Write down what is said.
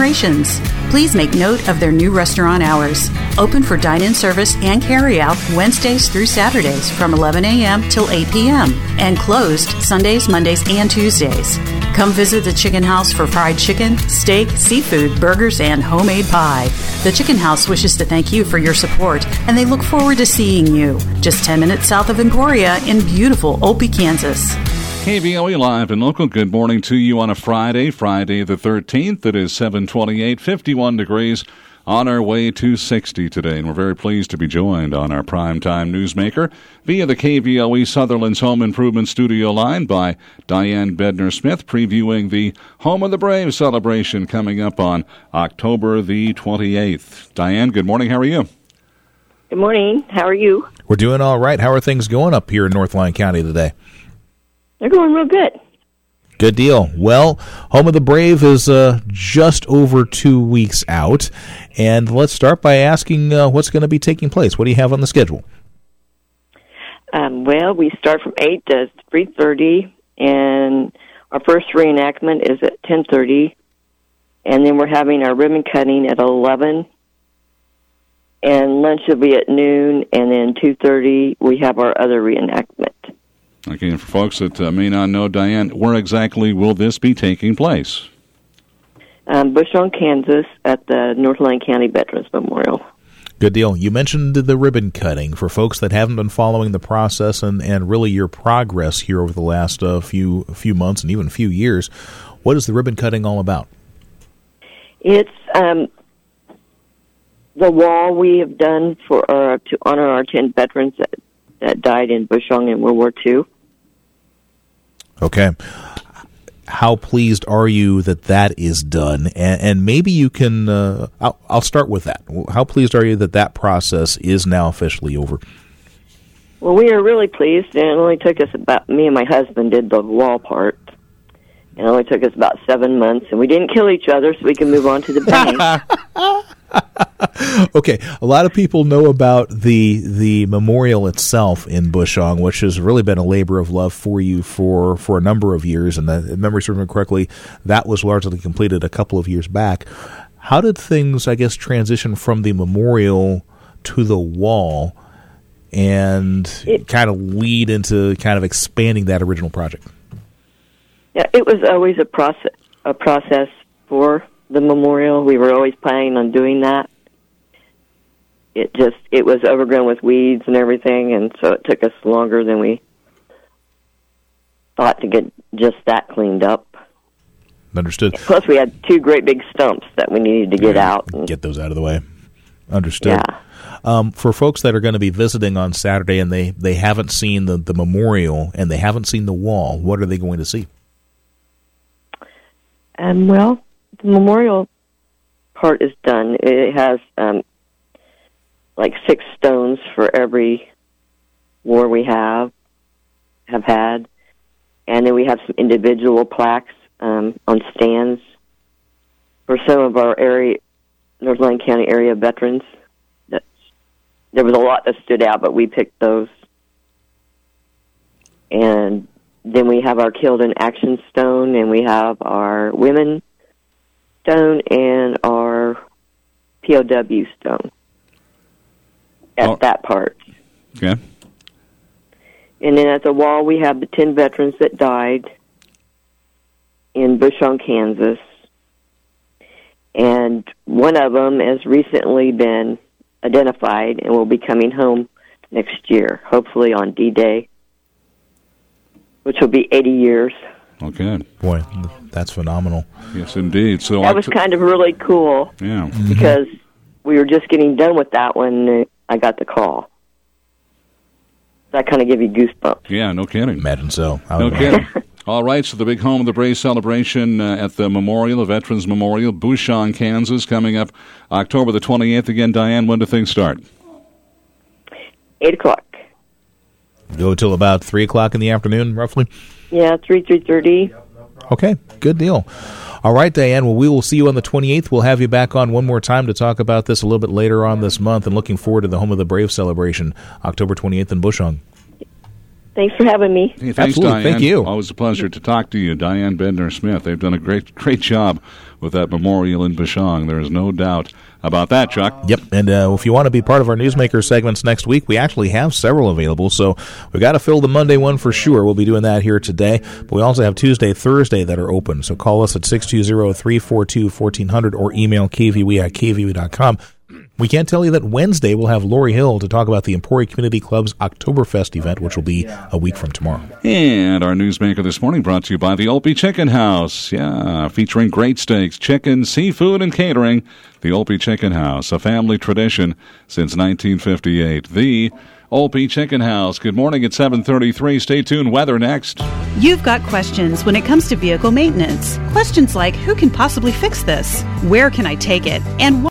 generations. Please make note of their new restaurant hours. Open for dine-in service and carry-out Wednesdays through Saturdays from 11 a.m. till 8 p.m. and closed Sundays, Mondays, and Tuesdays. Come visit the Chicken House for fried chicken, steak, seafood, burgers, and homemade pie. The Chicken House wishes to thank you for your support, and they look forward to seeing you. Just 10 minutes south of Emporia in beautiful Opie, Kansas. KVOE Live and Local, good morning to you on a Friday the 13th. It is 7:28, 51 degrees. On our way to 60 today, and we're very pleased to be joined on our primetime newsmaker via the KVOE Sutherland's Home Improvement Studio line by Diane Bednar-Smith, previewing the Home of the Brave celebration coming up on October the 28th. Diane, good morning. How are you? Good morning. How are you? We're doing all right. How are things going up here in North Lyon County today? They're going real good. Good deal. Well, Home of the Brave is just over 2 weeks out, and let's start by asking what's going to be taking place. What do you have on the schedule? Well, we start from 8 to 3:30, and our first reenactment is at 10:30, and then we're having our ribbon cutting at 11, and lunch will be at noon, and then 2:30 we have our other reenactment. Okay, and for folks that may not know, Diane, where exactly will this be taking place? Bushong, Kansas, at the North Lyon County Veterans Memorial. Good deal. You mentioned the ribbon cutting. For folks that haven't been following the process and really your progress here over the last few months and even few years, what is the ribbon cutting all about? It's the wall we have done to honor our 10 veterans that died in Bushong in World War II. Okay. How pleased are you that is done? And maybe you can, I'll start with that. How pleased are you that process is now officially over? Well, we are really pleased, and it only took us me and my husband did the wall part. And it only took us about 7 months, and we didn't kill each other so we can move on to the bank. Okay, a lot of people know about the memorial itself in Bushong, which has really been a labor of love for you for a number of years, and if memory serves me correctly, that was largely completed a couple of years back. How did things, I guess, transition from the memorial to the wall and kind of lead into kind of expanding that original project? Yeah, it was always a process for the memorial. We were always planning on doing that. It was overgrown with weeds and everything, and so it took us longer than we thought to get just that cleaned up. Understood. Plus, we had 2 great big stumps that we needed to get out. Get those out of the way. Understood. Yeah. For folks that are going to be visiting on Saturday and they haven't seen the memorial and they haven't seen the wall, what are they going to see? Well, the memorial part is done. It has like 6 stones for every war we have had, and then we have some individual plaques on stands for some of our North Lyon County area veterans. There was a lot that stood out, but we picked those. And then we have our Killed in Action stone, and we have our Women stone and our POW stone at that part. Okay. And then at the wall, we have the 10 veterans that died in Bushong, Kansas. And one of them has recently been identified and will be coming home next year, hopefully on D-Day, which will be 80 years. Okay. Boy, that's phenomenal. Yes, indeed. So that was kind of really cool. Yeah. Because we were just getting done with that when I got the call. That kind of give you goosebumps. Yeah, no kidding. Imagine so. No kidding. All right, so the big Home of the Brave celebration at the Memorial, the Veterans Memorial, Bushong, Kansas, coming up October the 28th. Again, Diane, when do things start? 8 o'clock. Go till about 3 o'clock in the afternoon, roughly? Yeah, 3:30. Okay, good deal. All right, Diane, well, we will see you on the 28th. We'll have you back on one more time to talk about this a little bit later on this month, and looking forward to the Home of the Brave celebration, October 28th in Bushong. Thanks for having me. Hey, thanks, Absolutely. Diane. Thank you. Always a pleasure to talk to you, Diane Bednar-Smith. They've done a great job with that memorial in Bashong. There is no doubt about that, Chuck. Yep, and if you want to be part of our Newsmaker segments next week, we actually have several available, so we've got to fill the Monday one for sure. We'll be doing that here today, but we also have Tuesday, Thursday that are open, so call us at 620-342-1400 or email kvu@kvu.com. We can't tell you that Wednesday we'll have Lori Hill to talk about the Emporia Community Club's Oktoberfest event, which will be a week from tomorrow. And our Newsmaker this morning brought to you by the Olpe Chicken House. Yeah, featuring great steaks, chicken, seafood, and catering. The Olpe Chicken House, a family tradition since 1958. The Olpe Chicken House. Good morning at 7:33. Stay tuned. Weather next. You've got questions when it comes to vehicle maintenance. Questions like, who can possibly fix this? Where can I take it? And